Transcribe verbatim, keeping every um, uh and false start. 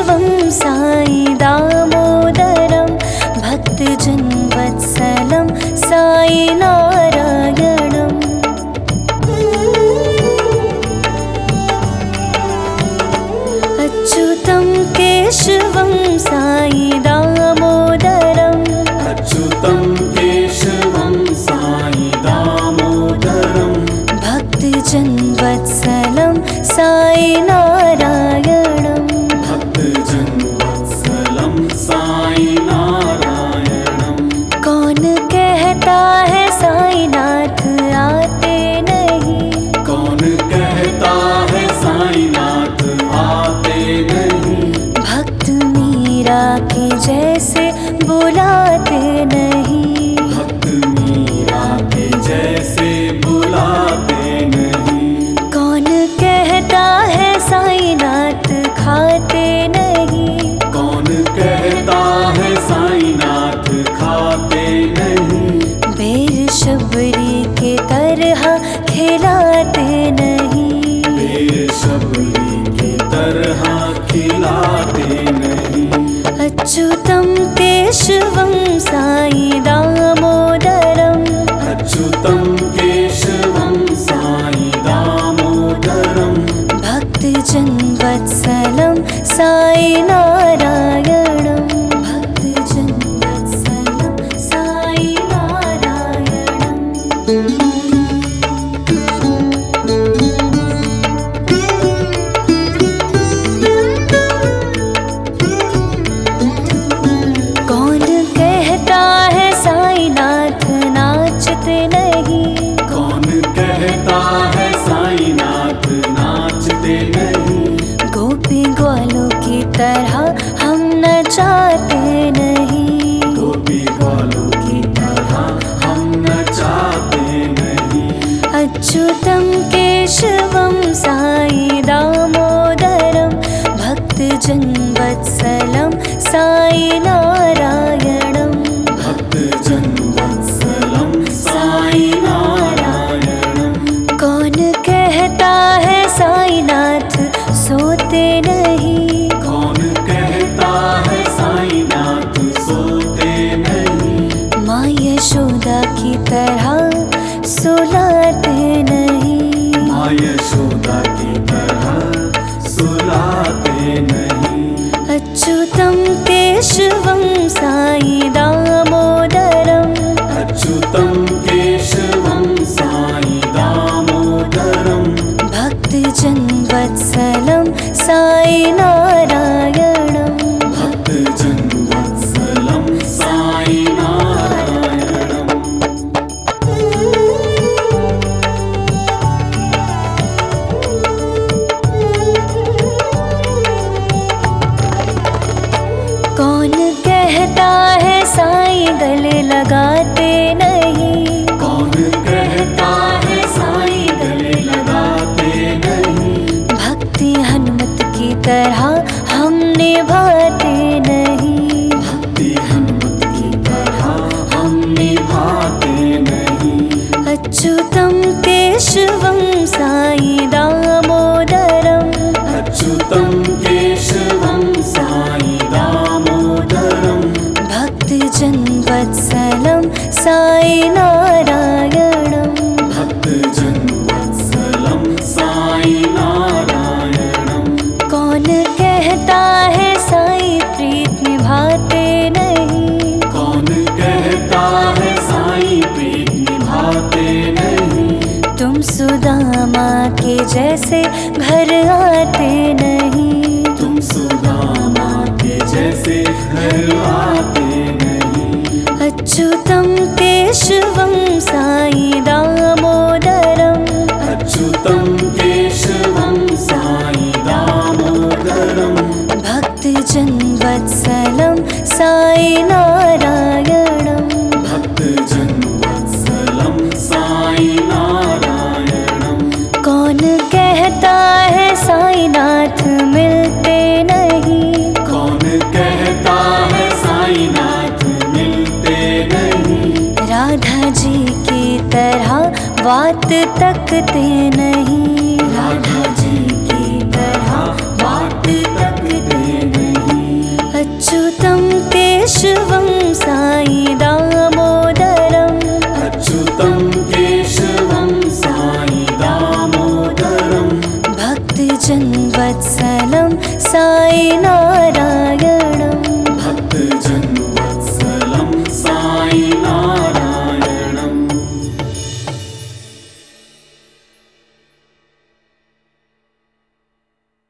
केशवं साई दामोदरं भक्तजनवत्सलं साई नारायणम्। अच्युतं केशवं साई दामोदरं अच्युतं केशवं साई दामोदरं भक्तजनवत्सलं साई नारायणम्। भक्तजनवत्सलं साई नारायणम्। कौन कहता है साईनाथ आते नहीं, कौन कहता है साईनाथ आते नहीं, भक्त मीरा के जैसे बुलाते नहीं, भक्त मीरा के जैसे बुलाते नहीं। कौन कहता है साईनाथ खाते नहीं, कौन कहता है साईनाथ खाते नहीं, बेर शबरी के तरह खिलाते नहीं, बेर शबरी के तरह खिलाते नहीं। अच्युतं केशवं साई दामोदरं अच्युतं केशवं साई दामोदरं भक्तजनवत्सलं साई नारायणम्। भक्तजनवत्सलं साई नारायणम्। कौन कहता है साईनाथ नाचते नहीं, कौन कहता है साईनाथ नाचते नहीं, गोपी ग्वालों की तरह हम नचाते नहीं, गोपी ग्वालों की तरह हम नचाते नहीं। अच्युतं केशवं साई दामोदरं भक्तजनवत्सलं साई नारायणम्। भक्तजनवत्सलं साई नारायणम्। कौन कहता है साईनाथ सोते नहीं, कौन कहता है साईनाथ सोते नहीं, माँ यशोदा की तरह सुलाते नहीं, माँ यशोदा की तरह सुलाते नहीं। अच्युतं केशवं साई दामोदरं अच्युतं केशवं साई दामोदरं भक्तजनवत्सलं साई नारायणम्। भक्तजनवत्सलं साई नारायणम्। कौन कहता है साई गले लगाते नहीं, कौन कहता है साई गले लगाते नहीं, भक्ति हनुमत की तरह हम निभाते नहीं, भक्ति हनुमत की तरह हम निभाते नहीं। अच्युतं केशवं साई दामोदरं अच्युतं केशवं साई दामोदरं भक्तजनवत्सलं साई नारायणम्। भक्तजनवत्सलं साई नारायणम्। कौन कहता है साई प्रीत निभाते नहीं, कौन कहता है साई प्रीत निभाते नहीं, तुम सुदामा के जैसे घर आते नहीं, तुम सुदामा के जैसे घर आते नहीं। अच्युतं केशवं साई दामोदरं अच्युतं केशवं साई दामोदरं भक्तजनवत्सलं साई नारायणम्। भक्तजनवत्सलं साई नारायणम्। कौन कहता है साईनाथ मिलते नहीं, कौन कहता है साईनाथ मिलते नहीं, राधा जी की तरह बात तकते नहीं,